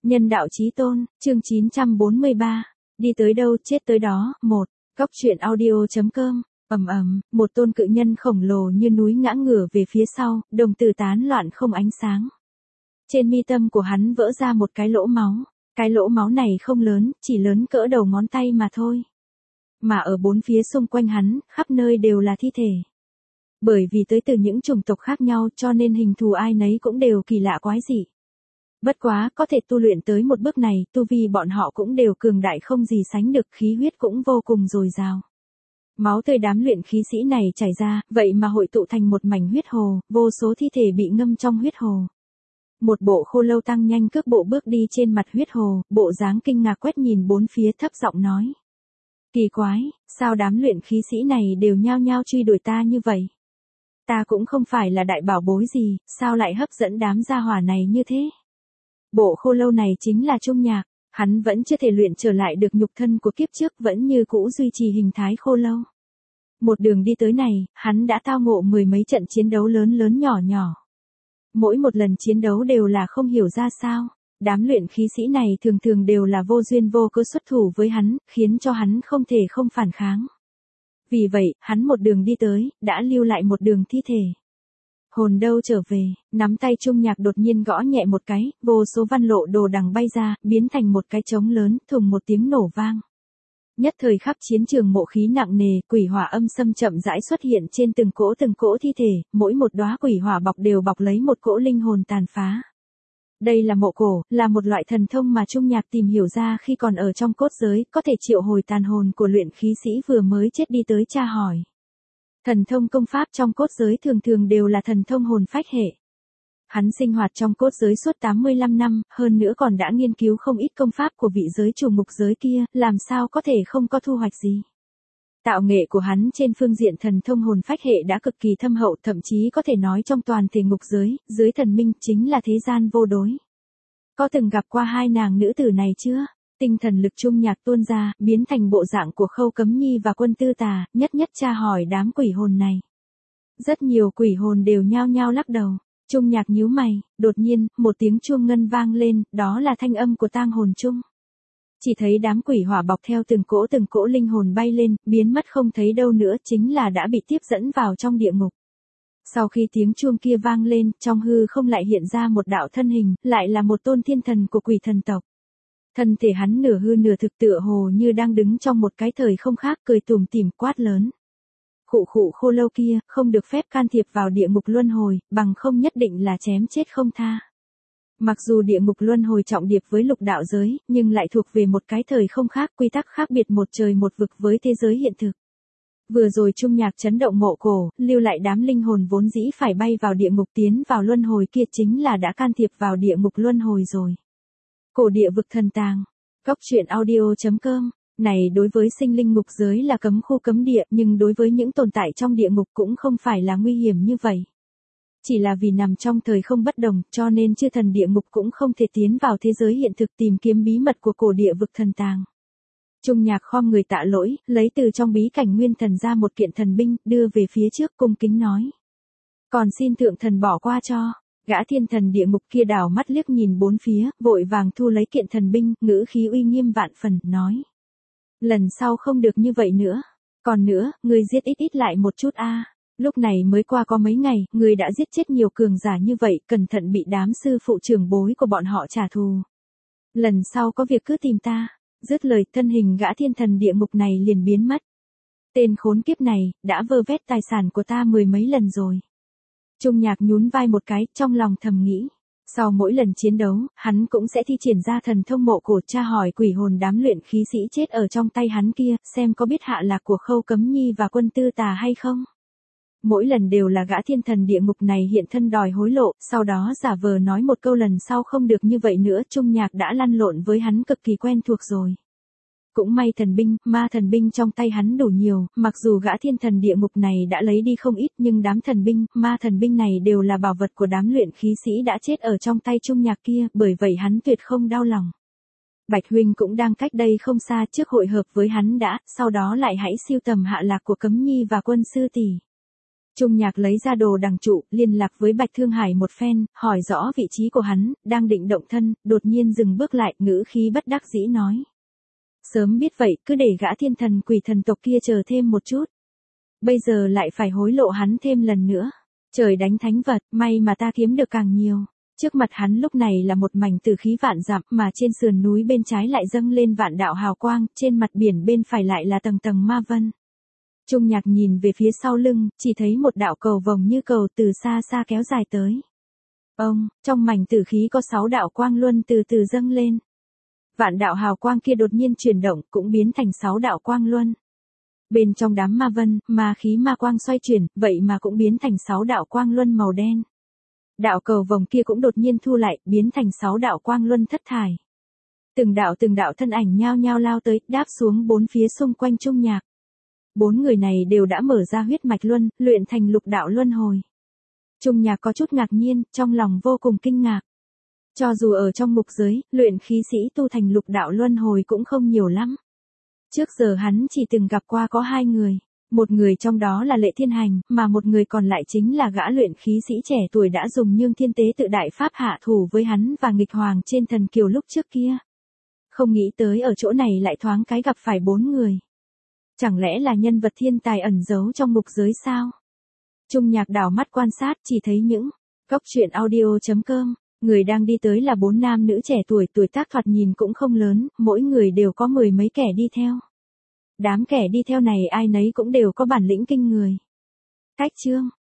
Nhân đạo chí tôn, chương 943. Đi tới đâu chết tới đó. 1. Góc truyện audio.com. Một tôn cự nhân khổng lồ như núi ngã ngửa về phía sau, đồng tử tán loạn không ánh sáng. Trên mi tâm của hắn vỡ ra một cái lỗ máu. Cái lỗ máu này không lớn, chỉ lớn cỡ đầu ngón tay mà thôi. Mà ở bốn phía xung quanh hắn, khắp nơi đều là thi thể. Bởi vì tới từ những chủng tộc khác nhau cho nên hình thù ai nấy cũng đều kỳ lạ quái dị. Bất quá, có thể tu luyện tới một bước này, tu vi bọn họ cũng đều cường đại không gì sánh được, khí huyết cũng vô cùng dồi dào. Máu tươi đám luyện khí sĩ này chảy ra, vậy mà hội tụ thành một mảnh huyết hồ, vô số thi thể bị ngâm trong huyết hồ. Một bộ khô lâu tăng nhanh cước bộ bước đi trên mặt huyết hồ, bộ dáng kinh ngạc quét nhìn bốn phía thấp giọng nói. Kỳ quái, sao đám luyện khí sĩ này đều nhao nhao truy đuổi ta như vậy? Ta cũng không phải là đại bảo bối gì, sao lại hấp dẫn đám gia hỏa này như thế? Bộ khô lâu này chính là Trung Nhạc, hắn vẫn chưa thể luyện trở lại được nhục thân của kiếp trước, vẫn như cũ duy trì hình thái khô lâu. Một đường đi tới này, hắn đã tao ngộ mười mấy trận chiến đấu lớn lớn nhỏ nhỏ. Mỗi một lần chiến đấu đều là không hiểu ra sao, đám luyện khí sĩ này thường thường đều là vô duyên vô cớ xuất thủ với hắn, khiến cho hắn không thể không phản kháng. Vì vậy, hắn một đường đi tới, đã lưu lại một đường thi thể. Hồn đâu trở về, nắm tay Trung Nhạc đột nhiên gõ nhẹ một cái, vô số văn lộ đồ đằng bay ra, biến thành một cái trống lớn, thùng một tiếng nổ vang. Nhất thời khắp chiến trường mộ khí nặng nề, quỷ hỏa âm xâm chậm rãi xuất hiện trên từng cỗ thi thể, mỗi một đóa quỷ hỏa bọc đều bọc lấy một cỗ linh hồn tàn phá. Đây là mộ cổ, là một loại thần thông mà Trung Nhạc tìm hiểu ra khi còn ở trong cốt giới, có thể triệu hồi tàn hồn của luyện khí sĩ vừa mới chết đi tới tra hỏi. Thần thông công pháp trong cốt giới thường thường đều là thần thông hồn phách hệ. Hắn sinh hoạt trong cốt giới suốt 85 năm, hơn nữa còn đã nghiên cứu không ít công pháp của vị giới chủ ngục giới kia, làm sao có thể không có thu hoạch gì. Tạo nghệ của hắn trên phương diện thần thông hồn phách hệ đã cực kỳ thâm hậu, thậm chí có thể nói trong toàn thể ngục giới, dưới thần minh chính là thế gian vô đối. Có từng gặp qua hai nàng nữ tử này chưa? Tinh thần lực Trung Nhạc tuôn ra, biến thành bộ dạng của Khâu Cấm Nhi và Quân Tư Tà, nhất nhất tra hỏi đám quỷ hồn này. Rất nhiều quỷ hồn đều nhao nhao lắc đầu. Trung Nhạc nhíu mày, đột nhiên, một tiếng chuông ngân vang lên, đó là thanh âm của tang hồn chung. Chỉ thấy đám quỷ hỏa bọc theo từng cỗ linh hồn bay lên, biến mất không thấy đâu nữa, chính là đã bị tiếp dẫn vào trong địa ngục. Sau khi tiếng chuông kia vang lên, trong hư không lại hiện ra một đạo thân hình, lại là một tôn thiên thần của quỷ thần tộc. Thân thể hắn nửa hư nửa thực, tựa hồ như đang đứng trong một cái thời không khác, cười tủm tỉm quát lớn. Khụ khô lâu kia, không được phép can thiệp vào địa ngục luân hồi, bằng không nhất định là chém chết không tha. Mặc dù địa ngục luân hồi trọng điệp với lục đạo giới, nhưng lại thuộc về một cái thời không khác, quy tắc khác biệt một trời một vực với thế giới hiện thực. Vừa rồi Trung Nhạc chấn động mộ cổ, lưu lại đám linh hồn vốn dĩ phải bay vào địa ngục tiến vào luân hồi kia, chính là đã can thiệp vào địa ngục luân hồi rồi. Cổ địa vực thần tàng. Góc truyện audio.com. Này đối với sinh linh ngục giới là cấm khu cấm địa, nhưng đối với những tồn tại trong địa ngục cũng không phải là nguy hiểm như vậy. Chỉ là vì nằm trong thời không bất đồng, cho nên chư thần địa ngục cũng không thể tiến vào thế giới hiện thực tìm kiếm bí mật của cổ địa vực thần tàng. Trung Nhạc khom người tạ lỗi, lấy từ trong bí cảnh nguyên thần ra một kiện thần binh, đưa về phía trước cung kính nói. Còn xin thượng thần bỏ qua cho. Gã thiên thần địa ngục kia đảo mắt liếc nhìn bốn phía, vội vàng thu lấy kiện thần binh, ngữ khí uy nghiêm vạn phần, nói. Lần sau không được như vậy nữa. Còn nữa, ngươi giết ít lại một chút a. Lúc này mới qua có mấy ngày, ngươi đã giết chết nhiều cường giả như vậy, cẩn thận bị đám sư phụ trưởng bối của bọn họ trả thù. Lần sau có việc cứ tìm ta. Dứt lời, thân hình gã thiên thần địa ngục này liền biến mất. Tên khốn kiếp này, đã vơ vét tài sản của ta mười mấy lần rồi. Trung Nhạc nhún vai một cái, trong lòng thầm nghĩ. Sau mỗi lần chiến đấu, hắn cũng sẽ thi triển ra thần thông mộ cổ, tra hỏi quỷ hồn đám luyện khí sĩ chết ở trong tay hắn kia, xem có biết hạ lạc của Khâu Cấm Nhi và Quân Tư Tà hay không. Mỗi lần đều là gã thiên thần địa ngục này hiện thân đòi hối lộ, sau đó giả vờ nói một câu lần sau không được như vậy nữa. Trung Nhạc đã lăn lộn với hắn cực kỳ quen thuộc rồi. Cũng may thần binh, ma thần binh trong tay hắn đủ nhiều, mặc dù gã thiên thần địa ngục này đã lấy đi không ít, nhưng đám thần binh, ma thần binh này đều là bảo vật của đám luyện khí sĩ đã chết ở trong tay Trung Nhạc kia, bởi vậy hắn tuyệt không đau lòng. Bạch huynh cũng đang cách đây không xa, trước hội hợp với hắn đã, sau đó lại hãy siêu tầm hạ lạc của Cấm Nhi và Quân sư tỷ. Trung Nhạc lấy ra đồ đằng trụ, liên lạc với Bạch Thương Hải một phen, hỏi rõ vị trí của hắn, đang định động thân, đột nhiên dừng bước lại, ngữ khí bất đắc dĩ nói. Sớm biết vậy, cứ để gã thiên thần quỷ thần tộc kia chờ thêm một chút. Bây giờ lại phải hối lộ hắn thêm lần nữa. Trời đánh thánh vật, may mà ta kiếm được càng nhiều. Trước mặt hắn lúc này là một mảnh tử khí vạn dặm, mà trên sườn núi bên trái lại dâng lên vạn đạo hào quang, trên mặt biển bên phải lại là tầng tầng ma vân. Trung Nhạc nhìn về phía sau lưng, chỉ thấy một đạo cầu vồng như cầu từ xa xa kéo dài tới. Trong mảnh tử khí có 6 đạo quang luân từ từ dâng lên. Vạn đạo hào quang kia đột nhiên chuyển động, cũng biến thành 6 đạo quang luân. Bên trong đám ma vân, ma khí ma quang xoay chuyển, vậy mà cũng biến thành 6 đạo quang luân màu đen. Đạo cầu vồng kia cũng đột nhiên thu lại, biến thành 6 đạo quang luân thất thải. Từng đạo thân ảnh nhao nhao lao tới, đáp xuống bốn phía xung quanh Trung Nhạc. 4 người này đều đã mở ra huyết mạch luân, luyện thành lục đạo luân hồi. Trung Nhạc có chút ngạc nhiên, trong lòng vô cùng kinh ngạc. Cho dù ở trong mục giới, luyện khí sĩ tu thành lục đạo luân hồi cũng không nhiều lắm. Trước giờ hắn chỉ từng gặp qua có 2 người. Một người trong đó là Lệ Thiên Hành, mà một người còn lại chính là gã luyện khí sĩ trẻ tuổi đã dùng Nhương Thiên Tế tự đại pháp hạ thủ với hắn và nghịch hoàng trên thần kiều lúc trước kia. Không nghĩ tới ở chỗ này lại thoáng cái gặp phải 4 người. Chẳng lẽ là nhân vật thiên tài ẩn giấu trong mục giới sao? Trung Nhạc đảo mắt quan sát, chỉ thấy những góc truyện audio.com, người đang đi tới là 4 nam nữ trẻ tuổi, tuổi tác thoạt nhìn cũng không lớn, mỗi người đều có 10 mấy kẻ đi theo. Đám kẻ đi theo này ai nấy cũng đều có bản lĩnh kinh người. Cách chương